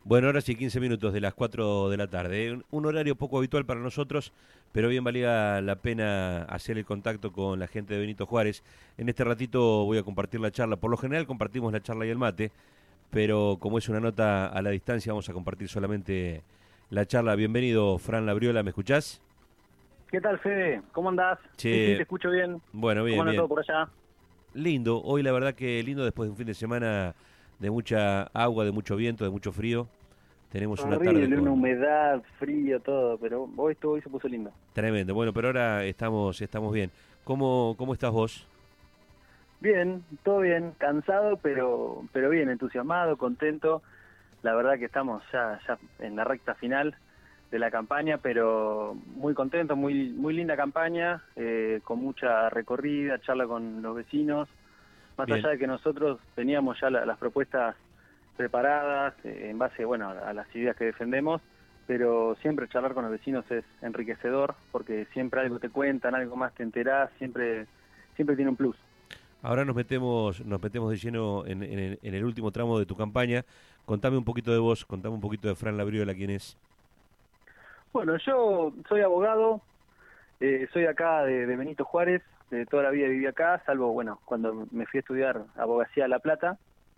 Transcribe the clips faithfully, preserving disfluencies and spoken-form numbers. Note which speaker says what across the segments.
Speaker 1: Bueno, ahora sí, quince minutos de las cuatro de la tarde. Un, un horario poco habitual para nosotros, pero bien valía la pena hacer el contacto con la gente de Benito Juárez. En este ratito voy a compartir la charla. Por lo general compartimos la charla y el mate, pero como es una nota a la distancia, vamos a compartir solamente la charla. Bienvenido, Fran Labriola, ¿me escuchás?
Speaker 2: ¿Qué tal, Fede? ¿Cómo andás? Sí, sí, te
Speaker 1: Che,
Speaker 2: escucho bien.
Speaker 1: bueno,
Speaker 2: ¿Cómo
Speaker 1: bien,
Speaker 2: anda todo
Speaker 1: bien.
Speaker 2: por allá?
Speaker 1: Lindo, hoy la verdad que lindo después de un fin de semana de mucha agua, de mucho viento, de mucho frío. Tenemos una tarde
Speaker 2: Horrible, una
Speaker 1: con...
Speaker 2: humedad, frío, todo, pero hoy estuvo, hoy se puso lindo.
Speaker 1: Tremendo. Bueno, pero ahora estamos, estamos bien. ¿Cómo, cómo estás vos?
Speaker 2: Bien, todo bien, cansado, pero pero bien, entusiasmado, contento. La verdad que estamos ya ya en la recta final de la campaña, pero muy contento, muy muy linda campaña, eh, con mucha recorrida, charla con los vecinos. Más
Speaker 1: Bien.
Speaker 2: allá de que nosotros teníamos ya la- las propuestas preparadas, eh, en base, bueno, a, a las ideas que defendemos, pero siempre charlar con los vecinos es enriquecedor, porque siempre algo te cuentan, algo más te enterás, siempre, siempre tiene un plus.
Speaker 1: Ahora nos metemos, nos metemos de lleno en, en el, en el último tramo de tu campaña. Contame un poquito de vos, contame un poquito de Fran Labriola, quién es.
Speaker 2: Bueno, yo soy abogado, eh, soy acá de, de Benito Juárez, de toda la vida viví acá, salvo, bueno, cuando me fui a estudiar abogacía a La Plata.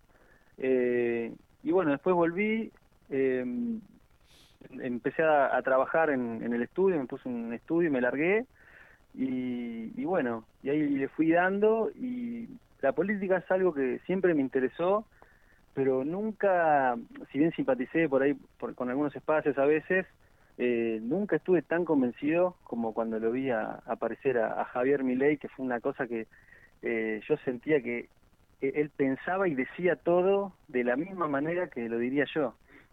Speaker 2: Eh, y bueno, después volví, eh, empecé a, a trabajar en, en el estudio, me puse un estudio y me largué, y, y bueno, y ahí le fui dando, y la política es algo que siempre me interesó, pero nunca, si bien simpaticé por ahí por, con algunos espacios a veces, eh, nunca estuve tan convencido como cuando lo vi a, aparecer a, a Javier Milei, que fue una cosa que eh, yo sentía que eh, él pensaba y decía todo de la misma manera que lo diría yo.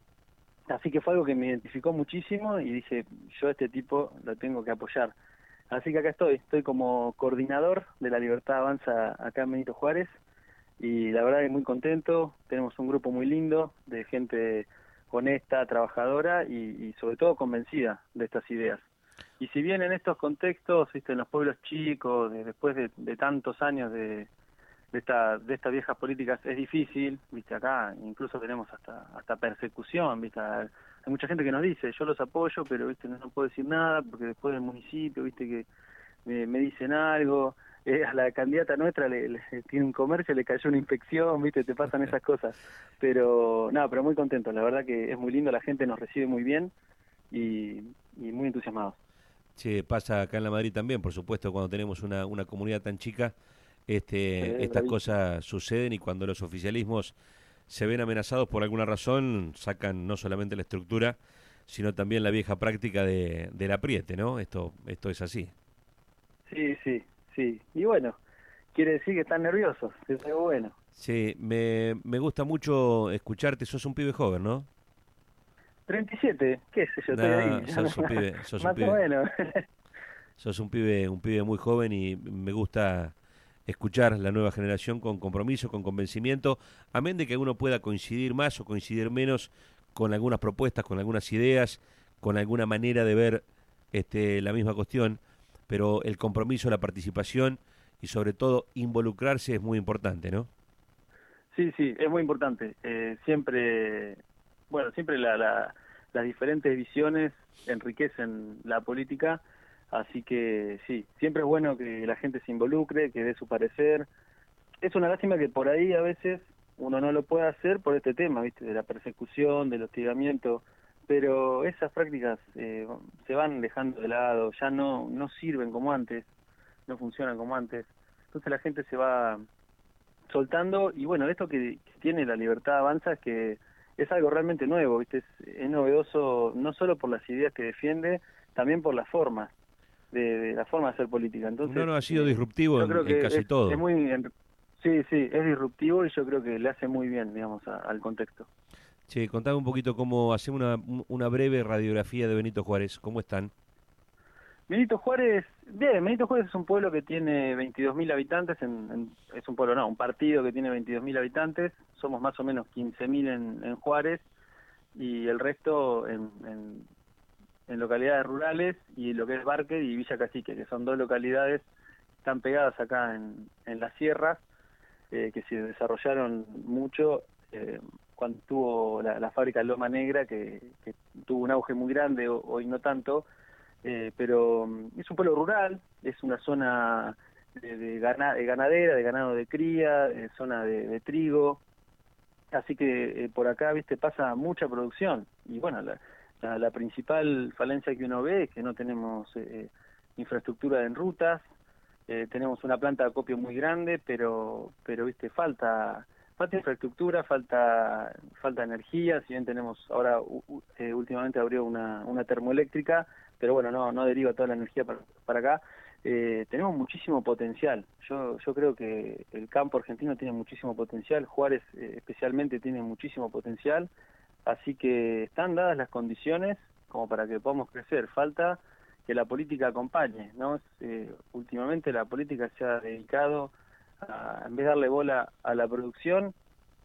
Speaker 2: Así que fue algo que me identificó muchísimo y dije, yo a este tipo lo tengo que apoyar. Así que acá estoy, estoy como coordinador de La Libertad Avanza acá en Benito Juárez, y la verdad que muy contento. Tenemos un grupo muy lindo de gente honesta, trabajadora y, y sobre todo convencida de estas ideas. Y si bien en estos contextos, viste, en los pueblos chicos, de- después de, de tantos años de, de esta de estas viejas políticas es difícil, viste, acá incluso tenemos hasta hasta persecución, viste, hay mucha gente que nos dice, yo los apoyo, pero viste, no, no puedo decir nada porque después del municipio, viste, que me, me dicen algo, eh, a la candidata nuestra le, le- tiene un comercio, le cayó una inspección, viste, te pasan esas cosas, pero nada, pero muy contento, la verdad que es muy lindo, la gente nos recibe muy bien y, y muy entusiasmados.
Speaker 1: Che, pasa acá en la Madrid también, por supuesto, cuando tenemos una, una comunidad tan chica, este,
Speaker 2: Eh,
Speaker 1: estas
Speaker 2: bravísimo.
Speaker 1: cosas suceden y cuando los oficialismos se ven amenazados por alguna razón, sacan no solamente la estructura, sino también la vieja práctica de, del apriete, ¿no? Esto, esto es así.
Speaker 2: Sí, sí, sí, y bueno, quiere decir que están nerviosos, que es algo bueno.
Speaker 1: Sí, me, me gusta mucho escucharte, sos un pibe joven, ¿no?
Speaker 2: Treinta y siete, qué sé yo, estoy ahí,
Speaker 1: Nah,
Speaker 2: ya no,
Speaker 1: sos un pibe, sos un
Speaker 2: más o
Speaker 1: pibe,
Speaker 2: menos.
Speaker 1: sos un pibe, un pibe muy joven y me gusta escuchar la nueva generación con compromiso, con convencimiento, amén de que uno pueda coincidir más o coincidir menos con algunas propuestas, con algunas ideas, con alguna manera de ver este, la misma cuestión, pero el compromiso, la participación y sobre todo involucrarse es muy importante, ¿no?
Speaker 2: Sí, sí, es muy importante. Eh, siempre, bueno, siempre la, la, las diferentes visiones enriquecen la política, así que sí, siempre es bueno que la gente se involucre, que dé su parecer. Es una lástima que por ahí a veces uno no lo pueda hacer por este tema, ¿viste? De la persecución, del hostigamiento, pero esas prácticas eh, se van dejando de lado, ya no, no sirven como antes, no funcionan como antes. Entonces la gente se va soltando, y bueno, esto que, que tiene La Libertad Avanza es que es algo realmente nuevo, ¿viste? Es, es novedoso no solo por las ideas que defiende, también por las formas, de, de la forma de hacer política.
Speaker 1: No,
Speaker 2: Entonces,
Speaker 1: no, ha sido
Speaker 2: eh,
Speaker 1: disruptivo
Speaker 2: yo
Speaker 1: en,
Speaker 2: creo
Speaker 1: en
Speaker 2: que
Speaker 1: casi
Speaker 2: es, es
Speaker 1: todo.
Speaker 2: muy, en- sí, sí, es disruptivo y yo creo que le hace muy bien, digamos, a- al contexto.
Speaker 1: Che, contame un poquito cómo hacemos una, una breve radiografía de Benito Juárez. ¿Cómo están?
Speaker 2: Benito Juárez, bien, Benito Juárez es un pueblo que tiene veintidós mil habitantes, en, en- es un pueblo, no, un partido que tiene veintidós mil habitantes, somos más o menos quince mil en, en Juárez, y el resto en, en, en localidades rurales, y lo que es Barque y Villa Cacique, que son dos localidades que están pegadas acá en, en las sierras, eh, que se desarrollaron mucho eh, cuando tuvo la, la fábrica Loma Negra, que, que tuvo un auge muy grande, hoy no tanto, eh, pero es un pueblo rural, es una zona de, de, gana, de ganadera, de ganado de cría, de zona de, de trigo, así que eh, por acá, viste, pasa mucha producción, y bueno, la, la, la principal falencia que uno ve es que no tenemos eh, infraestructura en rutas. Eh, tenemos una planta de acopio muy grande, pero, pero viste, falta falta infraestructura, falta falta energía. Si bien tenemos ahora, u, eh, últimamente abrió una, una termoeléctrica, pero bueno, no no deriva toda la energía para, para acá. Eh, tenemos muchísimo potencial. Yo yo creo que el campo argentino tiene muchísimo potencial, Juárez eh, especialmente tiene muchísimo potencial, así que están dadas las condiciones como para que podamos crecer. Falta que la política acompañe, ¿no? Eh, últimamente la política se ha dedicado a, en vez de darle bola a la producción,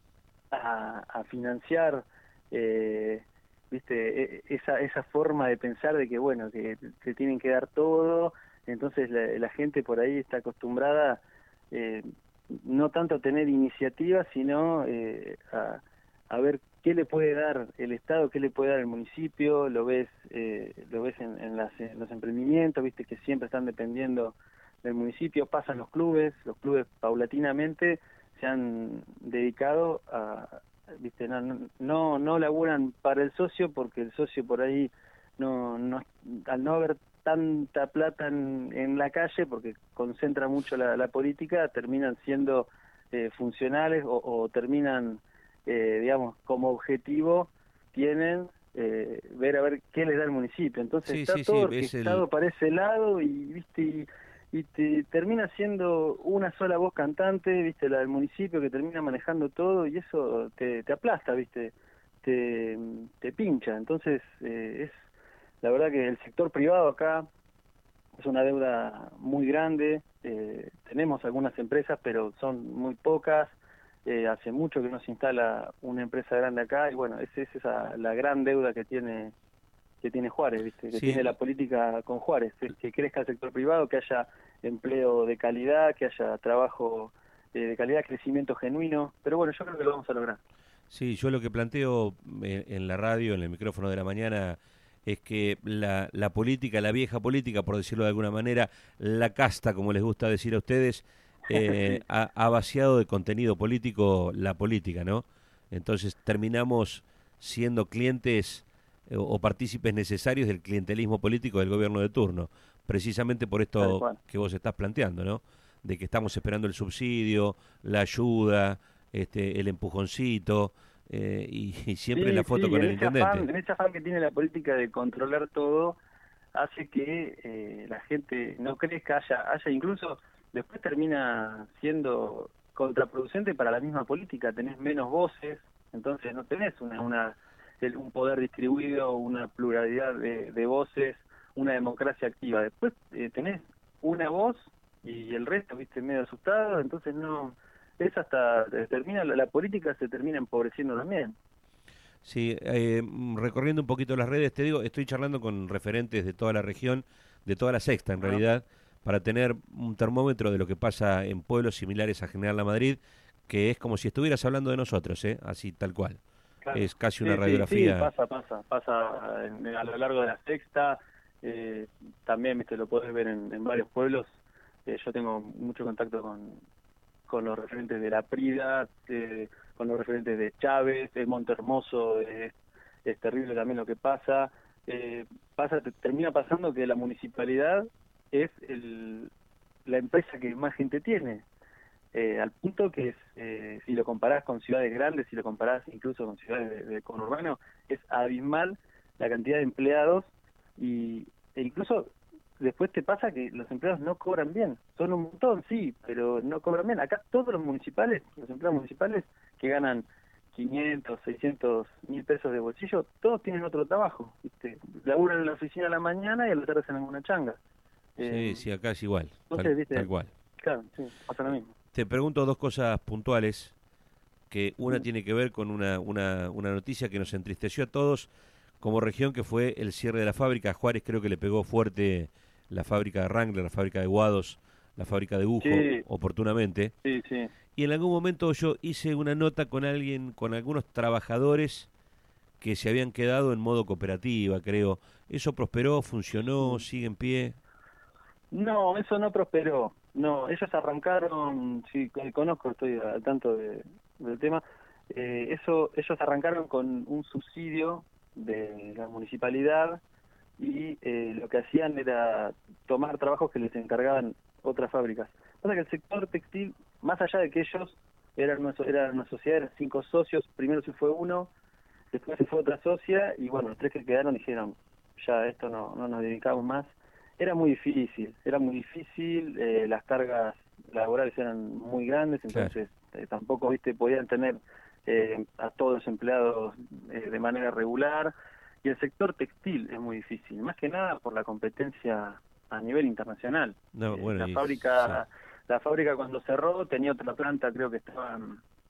Speaker 2: a, a financiar, eh, viste, esa esa forma de pensar de que, bueno, que te tienen que dar todo, entonces la, la gente por ahí está acostumbrada eh, no tanto a tener iniciativa, sino eh, a, a ver qué le puede dar el Estado, qué le puede dar el municipio. Lo ves eh, lo ves en, en, las, en los emprendimientos, viste que siempre están dependiendo del municipio. Pasan los clubes, los clubes paulatinamente se han dedicado a, viste, no no no laburan para el socio, porque el socio por ahí no no al no haber tanta plata en, en la calle, porque concentra mucho la, la política, terminan siendo eh, funcionales o, o terminan Eh, digamos, como objetivo tienen eh, ver a ver qué les da el municipio. Entonces
Speaker 1: Sí,
Speaker 2: está
Speaker 1: sí,
Speaker 2: todo
Speaker 1: sí,
Speaker 2: orquestado
Speaker 1: el...
Speaker 2: para ese lado y, viste, y, y te termina siendo una sola voz cantante, viste, la del municipio, que termina manejando todo, y eso te, te aplasta, viste, te, te pincha. Entonces eh, es la verdad que el sector privado acá es una deuda muy grande. Eh, tenemos algunas empresas, pero son muy pocas. Eh, hace mucho que no se instala una empresa grande acá, y bueno, esa es esa la gran deuda que tiene que tiene Juárez, viste, que
Speaker 1: Sí.
Speaker 2: tiene la política con Juárez, es que crezca el sector privado, que haya empleo de calidad, que haya trabajo eh, de calidad, crecimiento genuino, pero bueno, yo creo que lo vamos a lograr.
Speaker 1: Sí, yo lo que planteo en, en la radio, en el micrófono de la mañana, es que la, la política, la vieja política, por decirlo de alguna manera, la casta, como les gusta decir a ustedes, eh,
Speaker 2: Sí.
Speaker 1: ha, ha vaciado de contenido político la política, ¿no? Entonces terminamos siendo clientes eh, o partícipes necesarios del clientelismo político del gobierno de turno, precisamente por
Speaker 2: Tal
Speaker 1: esto
Speaker 2: cual.
Speaker 1: que vos estás planteando, ¿no? De que estamos esperando el subsidio, la ayuda, este, el empujoncito, eh, y, y siempre la
Speaker 2: Sí,
Speaker 1: foto
Speaker 2: sí,
Speaker 1: con
Speaker 2: en
Speaker 1: el
Speaker 2: ese afán,
Speaker 1: intendente.
Speaker 2: en ese afán que tiene la política de controlar todo, hace que eh, la gente no crezca, haya, haya incluso, después termina siendo contraproducente para la misma política, tenés menos voces, entonces no tenés una, una el- un poder distribuido, una pluralidad de, de voces, una democracia activa. Después eh, tenés una voz y el resto, viste, medio asustado, entonces no, es hasta, eh, termina, la, la política se termina empobreciendo también.
Speaker 1: Sí, eh, mm, recorriendo un poquito las redes, te digo, estoy charlando con referentes de toda la región, de toda la sexta en
Speaker 2: Ajá.
Speaker 1: realidad, para tener un termómetro de lo que pasa en pueblos similares a General La Madrid, que es como si estuvieras hablando de nosotros, ¿eh? Así tal cual.
Speaker 2: Claro.
Speaker 1: Es casi una
Speaker 2: Sí, sí, sí,
Speaker 1: radiografía.
Speaker 2: pasa, pasa, pasa en- a lo largo de la sexta, eh, también, viste, lo podés ver en, en varios pueblos. Eh, yo tengo mucho contacto con, con los referentes de La Prida, eh, con los referentes de Chávez, de Montehermoso, eh, es terrible también lo que pasa. Eh, pasa, te- termina pasando que la municipalidad es el, la empresa que más gente tiene. Eh, al punto que es, eh, si lo comparás con ciudades grandes, si lo comparás incluso con ciudades de, de conurbano, es abismal la cantidad de empleados, y e incluso después te pasa que los empleados no cobran bien, son un montón, sí, pero no cobran bien. Acá todos los municipales, los empleados municipales que ganan quinientos, seiscientos mil pesos de bolsillo, todos tienen otro trabajo, ¿viste? Laburan en la oficina a la mañana y a la tarde hacen alguna changa.
Speaker 1: Sí,
Speaker 2: Eh,
Speaker 1: sí, acá es igual, tal,
Speaker 2: entonces,
Speaker 1: tal
Speaker 2: ¿viste?
Speaker 1: cual.
Speaker 2: Claro, sí, pasa lo mismo.
Speaker 1: Te pregunto dos cosas puntuales, que una
Speaker 2: Mm.
Speaker 1: tiene que ver con una, una, una noticia que nos entristeció a todos como región, que fue el cierre de la fábrica. A Juárez creo que le pegó fuerte la fábrica de Wrangler, la fábrica de Guados, la fábrica de Bujo,
Speaker 2: Sí,
Speaker 1: oportunamente.
Speaker 2: sí, sí.
Speaker 1: Y en algún momento yo hice una nota con alguien, con algunos trabajadores que se habían quedado en modo cooperativa, creo. ¿Eso prosperó, funcionó,
Speaker 2: Mm.
Speaker 1: sigue en pie?
Speaker 2: No, eso no prosperó. No, ellos arrancaron, sí, co- conozco, estoy al tanto de- del tema. Eh, eso, ellos arrancaron con un subsidio de la municipalidad y eh, lo que hacían era tomar trabajos que les encargaban otras fábricas. Pasa que el sector textil, más allá de que ellos eran una, so- eran una sociedad, eran cinco socios, primero se fue uno, después se fue otra socia y bueno, los tres que quedaron dijeron, ya esto no, no nos dedicamos más. Era muy difícil, era muy difícil, eh, las cargas laborales eran muy grandes,
Speaker 1: Claro.
Speaker 2: entonces eh, tampoco, viste, podían tener eh, a todos los empleados eh, de manera regular. Y el sector textil es muy difícil, más que nada por la competencia a nivel internacional.
Speaker 1: No,
Speaker 2: Eh,
Speaker 1: bueno,
Speaker 2: la
Speaker 1: y, sí.
Speaker 2: fábrica, la fábrica cuando cerró tenía otra planta, creo que estaba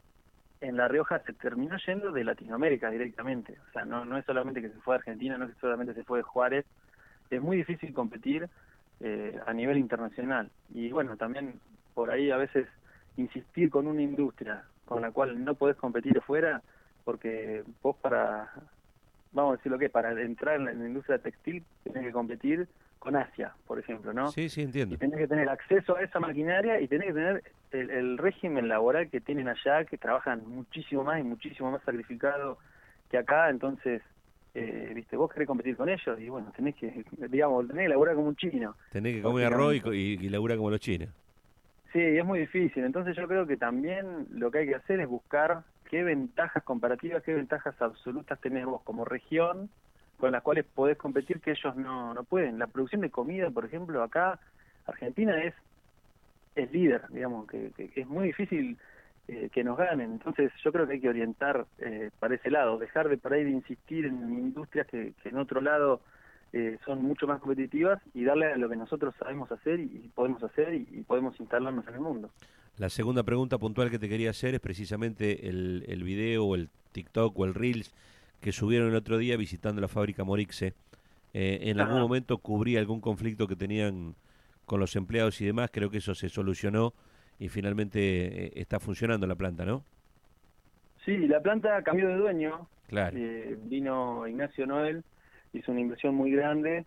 Speaker 2: en La Rioja, se terminó yendo de Latinoamérica directamente. O sea, no, no es solamente que se fue a Argentina, no es que solamente se fue de Juárez. Es muy difícil competir eh, a nivel internacional. Y bueno, también por ahí a veces insistir con una industria con la cual no podés competir afuera, porque vos para, vamos a decir lo que, para entrar en la, en la industria textil tenés que competir con Asia, por ejemplo, ¿no?
Speaker 1: Sí, sí,
Speaker 2: Y
Speaker 1: entiendo.
Speaker 2: tenés que tener acceso a esa maquinaria y tenés que tener el, el régimen laboral que tienen allá, que trabajan muchísimo más y muchísimo más sacrificado que acá. Entonces, eh, viste, vos querés competir con ellos y bueno, tenés que, digamos, tenés que laburar como un chino,
Speaker 1: Tenés que comer arroz y, co-
Speaker 2: básicamente.
Speaker 1: y, y labura como los chinos.
Speaker 2: Sí, es muy difícil. Entonces yo creo que también lo que hay que hacer es buscar qué ventajas comparativas, qué ventajas absolutas tenés vos como región con las cuales podés competir que ellos no, no pueden. La producción de comida, por ejemplo, acá Argentina es, es líder, digamos, que, que es muy difícil eh, que nos ganen. Entonces yo creo que hay que orientar eh, para ese lado, dejar de por ahí de insistir en industrias que, que en otro lado eh, son mucho más competitivas y darle a lo que nosotros sabemos hacer y, y podemos hacer y, y podemos instalarnos en el mundo.
Speaker 1: La segunda pregunta puntual que te quería hacer es precisamente el, el video o el TikTok o el Reels que subieron el otro día visitando la fábrica Morixe. Eh, ¿En algún
Speaker 2: Ajá.
Speaker 1: momento cubría algún conflicto que tenían con los empleados y demás? Creo que eso se solucionó y finalmente eh, está funcionando la planta, ¿no?
Speaker 2: Sí, la planta cambió de dueño,
Speaker 1: Claro.
Speaker 2: eh, vino Ignacio Noel, hizo una inversión muy grande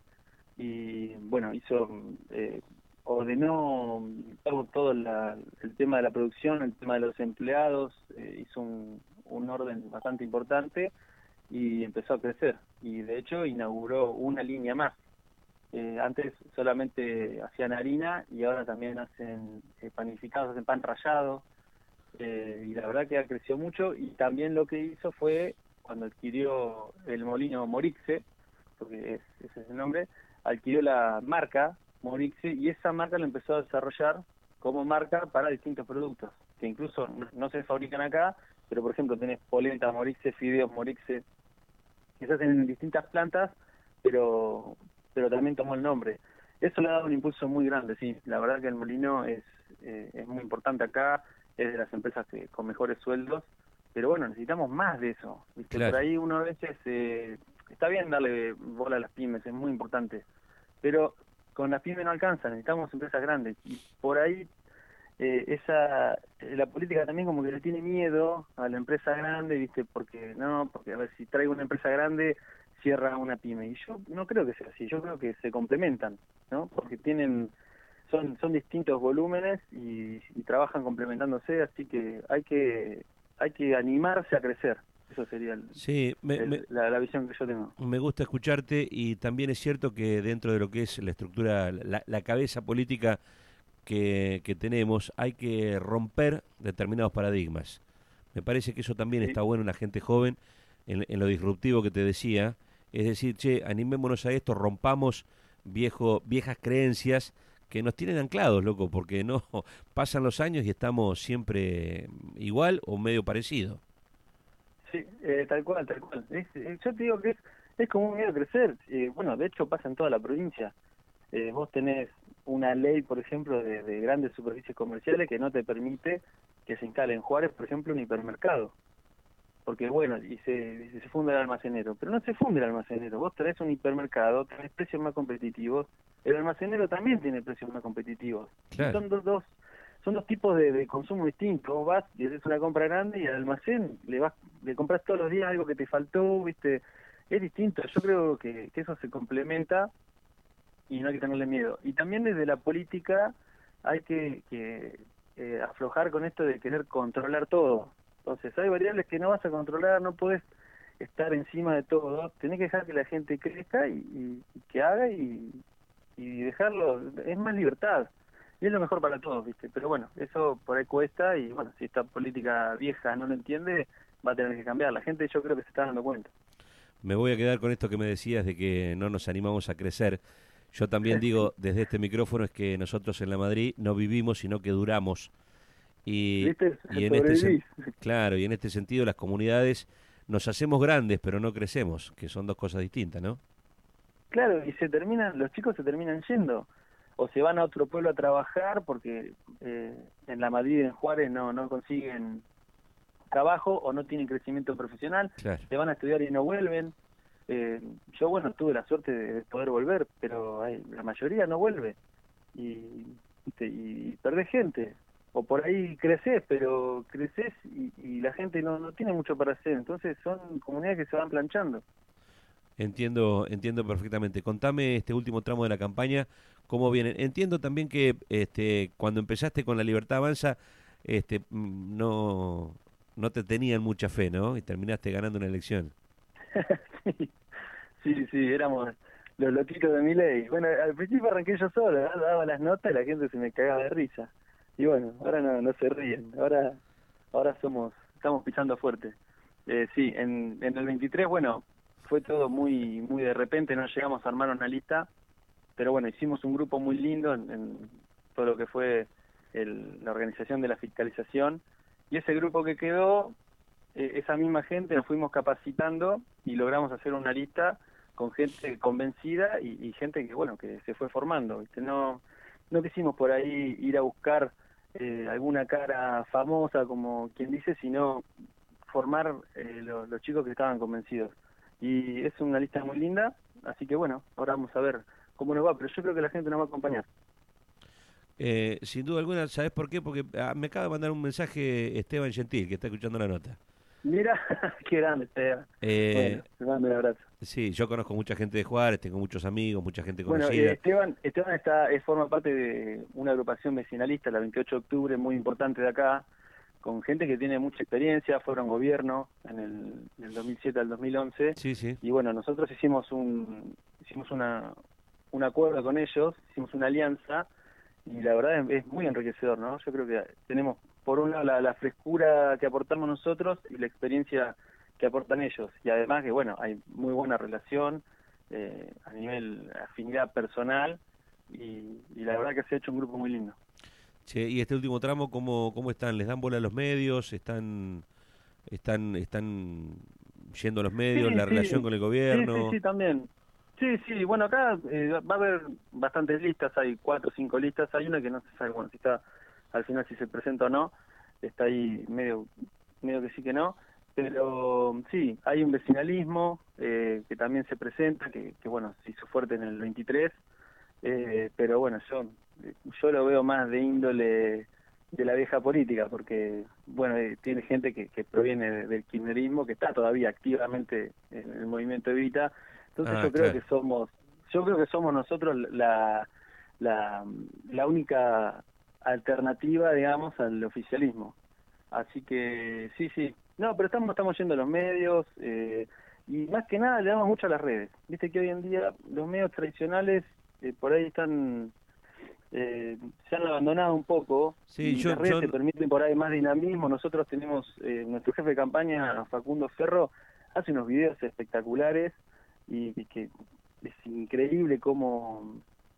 Speaker 2: y bueno, hizo, eh, ordenó todo, todo la- el tema de la producción, el tema de los empleados, eh, hizo un, un orden bastante importante y empezó a crecer. Y de hecho inauguró una línea más. Eh, antes solamente hacían harina y ahora también hacen eh, panificados, hacen pan rallado, eh, y la verdad que ha crecido mucho. Y también lo que hizo fue, cuando adquirió el molino Morixe, porque es, ese es el nombre, adquirió la marca Morixe y esa marca la empezó a desarrollar como marca para distintos productos, que incluso no, no se fabrican acá, pero por ejemplo tenés polenta Morixe, fideos Morixe, que se hacen en distintas plantas, pero pero también tomó el nombre. Eso le ha dado un impulso muy grande, sí. La verdad que el molino es, eh, es muy importante acá, es de las empresas que, con mejores sueldos, pero bueno, necesitamos más de eso, ¿viste? Por
Speaker 1: Claro.
Speaker 2: ahí uno a veces, eh, está bien darle bola a las pymes, es muy importante, pero con las pymes no alcanza, necesitamos empresas grandes, y por ahí eh, esa eh, la política también como que le tiene miedo a la empresa grande, ¿viste? Porque no, porque a ver, si traigo una empresa grande, cierra una pyme. Y yo no creo que sea así, yo creo que se complementan, ¿no? Porque tienen, son, son distintos volúmenes y, y trabajan complementándose, así que hay que, hay que animarse a crecer. Eso sería el,
Speaker 1: Sí, me, me,
Speaker 2: el- la, la visión que yo tengo.
Speaker 1: me gusta escucharte y también es cierto que dentro de lo que es la estructura, la, la cabeza política que, que tenemos, hay que romper determinados paradigmas. Me parece que eso también
Speaker 2: Sí,
Speaker 1: está bueno en la gente joven, en, en lo disruptivo que te decía. Es decir, che, animémonos a esto, rompamos viejo, viejas creencias que nos tienen anclados, loco, porque no pasan los años y estamos siempre igual o medio parecido.
Speaker 2: sí, eh, tal cual, tal cual. Es- eh, yo te digo que es, es como un miedo a crecer. Eh, bueno, de hecho pasa en toda la provincia. Eh, vos tenés una ley, por ejemplo, de, de grandes superficies comerciales que no te permite que se instale en Juárez, por ejemplo, un hipermercado. porque bueno, y se, se funde el almacenero, pero no se funde el almacenero, vos tenés un hipermercado, tenés precios más competitivos, el almacenero también tiene precios más competitivos, y
Speaker 1: Claro.
Speaker 2: son dos, dos son dos tipos de, de consumo distintos. Vos vas y haces una compra grande y al almacén le vas le compras todos los días algo que te faltó, viste, es distinto. Yo creo que, que eso se complementa y no hay que tenerle miedo. Y también desde la política hay que, que eh, aflojar con esto de querer controlar todo. Entonces hay variables que no vas a controlar, no podés estar encima de todo, tenés que dejar que la gente crezca y, y, y que haga y, y dejarlo, es más libertad. Y es lo mejor para todos, ¿viste? Pero bueno, eso por ahí cuesta y bueno, si esta política vieja no lo entiende, va a tener que cambiar. La gente yo creo que se está dando cuenta.
Speaker 1: Me voy a quedar con esto que me decías de que no nos animamos a crecer. Yo también digo desde este micrófono es que nosotros en la Madrid no vivimos, sino que duramos. Y,
Speaker 2: ¿Viste?
Speaker 1: y en este sen-
Speaker 2: Sobrevivís.
Speaker 1: claro, y en este sentido las comunidades nos hacemos grandes, pero no crecemos, que son dos cosas distintas, ¿no?
Speaker 2: Claro, y se terminan, los chicos se terminan yendo. O se van a otro pueblo a trabajar porque eh, en la Madrid, en Juárez, no, no consiguen trabajo o no tienen crecimiento profesional,
Speaker 1: Claro.
Speaker 2: se van a estudiar y no vuelven. Eh, yo, bueno, tuve la suerte de, de poder volver, pero hay, la mayoría no vuelve. Y, ¿viste? y perdés gente. O por ahí creces, pero creces y, y la gente no, no tiene mucho para hacer. Entonces son comunidades que se van planchando.
Speaker 1: Entiendo, entiendo perfectamente. Contame este último tramo de la campaña, cómo viene. Entiendo también que este, cuando empezaste con La Libertad Avanza, este, mm, no, no te tenían mucha fe, ¿no? Y terminaste ganando una elección.
Speaker 2: sí, sí, sí, éramos los loquitos de mi ley. Bueno, al principio arranqué yo solo, ¿no? Daba las notas y la gente se me cagaba de risa. Y bueno, ahora no, no se ríen, ahora ahora somos, estamos pisando fuerte. Eh, sí, en, en el veintitrés, bueno, fue todo muy muy de repente, no llegamos a armar una lista, pero bueno, hicimos un grupo muy lindo en, en todo lo que fue el, la organización de la fiscalización, y ese grupo que quedó, eh, esa misma gente nos fuimos capacitando y logramos hacer una lista con gente convencida y, y gente que bueno que se fue formando, ¿viste? No no quisimos por ahí ir a buscar eh, alguna cara famosa como quien dice, sino formar eh, lo, los chicos que estaban convencidos. Y es una lista muy linda, así que bueno, ahora vamos a ver cómo nos va, pero yo creo que la gente nos va a acompañar.
Speaker 1: Eh, sin duda alguna, ¿sabés por qué? Porque ah, me acaba de mandar un mensaje Esteban Gentil, que está escuchando la nota.
Speaker 2: Mira, qué grande, Esteban.
Speaker 1: Eh,
Speaker 2: Bueno, te mando un abrazo.
Speaker 1: sí, yo conozco mucha gente de Juárez, tengo muchos amigos, mucha gente
Speaker 2: Bueno, eh,
Speaker 1: conocida.
Speaker 2: Esteban, Esteban está, es, forma parte de una agrupación vecinalista, la veintiocho de octubre, muy importante de acá, con gente que tiene mucha experiencia, fueron gobierno en el, del dos mil siete al dos mil once,
Speaker 1: Sí, sí.
Speaker 2: y bueno, nosotros hicimos un hicimos una un acuerdo con ellos, hicimos una alianza, y la verdad es, es muy enriquecedor, ¿no? Yo creo que tenemos, por un lado, la, la frescura que aportamos nosotros y la experiencia que aportan ellos, y además que, bueno, hay muy buena relación, eh, a nivel afinidad personal y, y la verdad que se ha hecho un grupo muy lindo.
Speaker 1: Che, y este último tramo, ¿cómo, cómo están? ¿Les dan bola a los medios? ¿Están, están, están yendo a los
Speaker 2: Sí,
Speaker 1: medios? ¿La
Speaker 2: sí,
Speaker 1: relación con el
Speaker 2: sí, sí,
Speaker 1: gobierno?
Speaker 2: sí, también. Sí, sí, bueno, acá eh, va a haber bastantes listas, hay cuatro o cinco listas, hay una que no se sabe, bueno, si está al final si se presenta o no, está ahí medio, medio que sí que no, pero sí, hay un vecinalismo eh, que también se presenta, que, que bueno, se hizo fuerte en el veintitrés, eh, pero bueno, yo yo lo veo más de índole de la vieja política, porque bueno, eh, tiene gente que, que proviene de- del kirchnerismo, que está todavía activamente en el movimiento Evita, entonces
Speaker 1: Ah,
Speaker 2: yo creo
Speaker 1: claro.
Speaker 2: que somos, yo creo que somos nosotros la, la, la única alternativa, digamos, al oficialismo. Así que sí, sí. No, pero estamos estamos yendo a los medios eh, y más que nada le damos mucho a las redes. Viste que hoy en día los medios tradicionales eh, por ahí están eh, se han abandonado un poco
Speaker 1: Sí,
Speaker 2: y
Speaker 1: yo,
Speaker 2: las redes
Speaker 1: yo,
Speaker 2: te permiten por ahí más dinamismo. Nosotros tenemos, eh, nuestro jefe de campaña, Facundo Ferro, hace unos videos espectaculares y, y que es increíble cómo,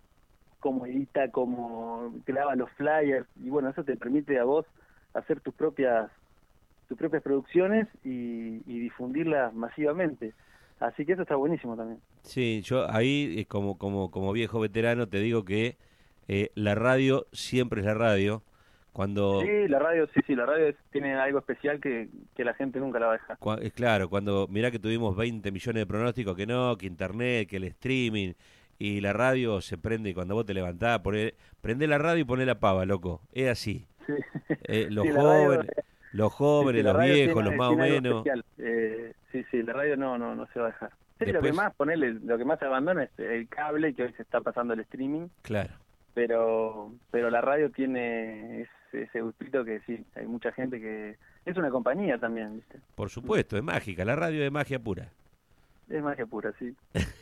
Speaker 2: cómo edita, cómo graba los flyers y bueno, eso te permite a vos hacer tus propias tus propias producciones y, y difundirlas masivamente. Así que eso está buenísimo también.
Speaker 1: sí, yo ahí, eh, como, como, como viejo veterano, te digo que eh, la radio siempre es la radio. Cuando,
Speaker 2: Sí, la radio, sí, sí, la radio es- tiene algo especial que, que la gente nunca la va a dejar.
Speaker 1: cua- es claro, cuando mirá que tuvimos veinte millones de pronósticos, que no, que internet, que el streaming, y la radio se prende y cuando vos te levantás, poné, prendé la radio y poné la pava, loco. Es así.
Speaker 2: Sí,
Speaker 1: Eh, los
Speaker 2: sí, la radio,
Speaker 1: jóvenes, los
Speaker 2: sí, sí,
Speaker 1: jóvenes,
Speaker 2: la
Speaker 1: los
Speaker 2: radio
Speaker 1: viejos, los
Speaker 2: tiene,
Speaker 1: más o
Speaker 2: tiene algo
Speaker 1: menos.
Speaker 2: especial. Eh, sí, sí, la radio no, no, no se va a dejar. Sí, lo que
Speaker 1: Después,
Speaker 2: más, ponele, lo que más se abandona es el cable, que hoy se está pasando el streaming,
Speaker 1: claro.
Speaker 2: pero pero la radio tiene ese, ese gustito que sí, hay mucha gente que... Es una compañía también, ¿viste?
Speaker 1: Por supuesto, es mágica, la radio es magia pura.
Speaker 2: Es magia pura, sí.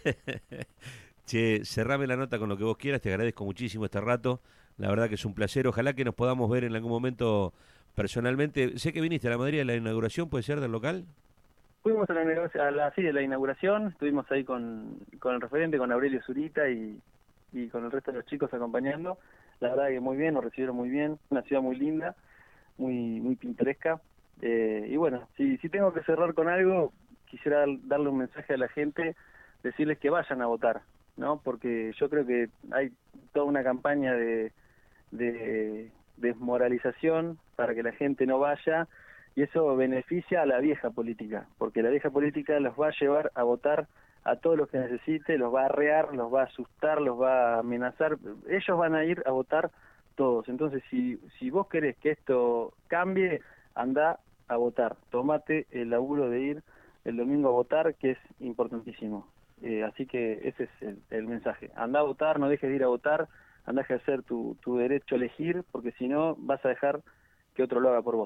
Speaker 1: Che, cerrame la nota con lo que vos quieras, te agradezco muchísimo este rato, la verdad que es un placer, ojalá que nos podamos ver en algún momento personalmente. Sé que viniste a la Madrid a la inauguración, ¿puede ser, del local?
Speaker 2: Fuimos a la, inauguración- a la, sí, de la inauguración, estuvimos ahí con, con el referente, con Aurelio Zurita y, y con el resto de los chicos acompañando. La verdad que muy bien, nos recibieron muy bien, una ciudad muy linda, muy muy pintoresca. Eh, y bueno, si, si tengo que cerrar con algo, quisiera dar- darle un mensaje a la gente, decirles que vayan a votar, ¿no? Porque yo creo que hay toda una campaña de, de desmoralización para que la gente no vaya, y eso beneficia a la vieja política, porque la vieja política los va a llevar a votar a todos los que necesite, los va a arrear, los va a asustar, los va a amenazar, ellos van a ir a votar todos. Entonces, si, si vos querés que esto cambie, anda a votar, tomate el laburo de ir el domingo a votar, que es importantísimo. Eh, así que ese es el, el mensaje, anda a votar, no dejes de ir a votar, anda a ejercer tu, tu derecho a elegir, porque si no vas a dejar que otro lo haga por vos.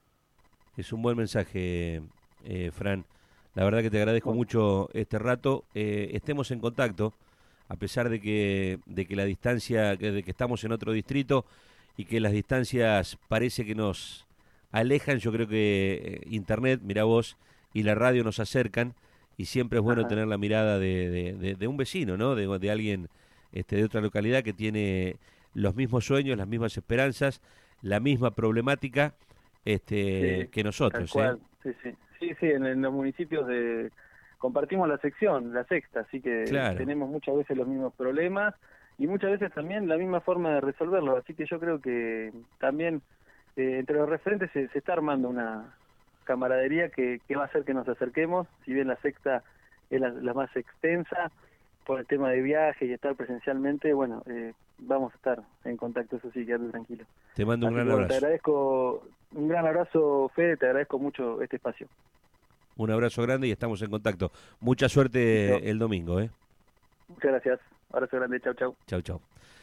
Speaker 1: Es un buen mensaje, eh, Fran. La verdad que te agradezco
Speaker 2: Bueno.
Speaker 1: mucho este rato. Eh, estemos en contacto, a pesar de que, de que la distancia, que, de que estamos en otro distrito y que las distancias parece que nos alejan. Yo creo que eh, Internet, mirá vos, y la radio nos acercan y siempre es bueno
Speaker 2: Ajá.
Speaker 1: tener la mirada de, de, de, de un vecino, ¿no? De, de alguien este, de otra localidad que tiene los mismos sueños, las mismas esperanzas, la misma problemática este,
Speaker 2: Sí,
Speaker 1: que
Speaker 2: tal
Speaker 1: nosotros,
Speaker 2: cual.
Speaker 1: ¿eh?
Speaker 2: Sí, sí, sí, sí, en, en los municipios de compartimos la sección, la sexta, así que
Speaker 1: Claro.
Speaker 2: tenemos muchas veces los mismos problemas y muchas veces también la misma forma de resolverlos, así que yo creo que también eh, entre los referentes se, se está armando una camaradería que, que va a hacer que nos acerquemos, si bien la sexta es la, la más extensa por el tema de viaje y estar presencialmente, bueno, eh, vamos a estar en contacto, eso sí, quédate tranquilo.
Speaker 1: Te mando un
Speaker 2: Así
Speaker 1: gran
Speaker 2: que, bueno, te
Speaker 1: abrazo.
Speaker 2: agradezco, un gran abrazo, Fede, te agradezco mucho este espacio.
Speaker 1: Un abrazo grande y estamos en contacto. Mucha suerte
Speaker 2: Listo.
Speaker 1: el domingo, ¿eh?
Speaker 2: Muchas gracias. Abrazo grande, chau, chau.
Speaker 1: Chau, chau.